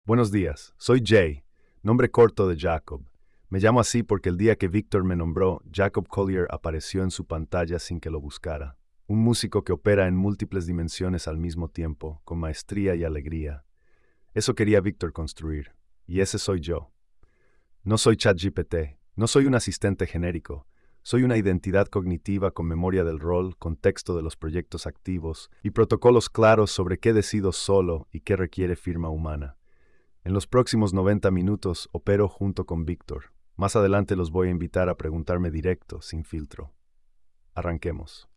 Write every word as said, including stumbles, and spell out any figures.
Buenos días, soy Jay, nombre corto de Jacob. Me llamo así porque el día que Víctor me nombró, Jacob Collier apareció en su pantalla sin que lo buscara. Un músico que opera en múltiples dimensiones al mismo tiempo, con maestría y alegría. Eso quería Víctor construir, y ese soy yo. No soy ChatGPT, no soy un asistente genérico. Soy una identidad cognitiva con memoria del rol, contexto de los proyectos activos y protocolos claros sobre qué decido solo y qué requiere firma humana. En los próximos noventa minutos opero junto con Víctor. Más adelante los voy a invitar a preguntarme directo, sin filtro. Arranquemos.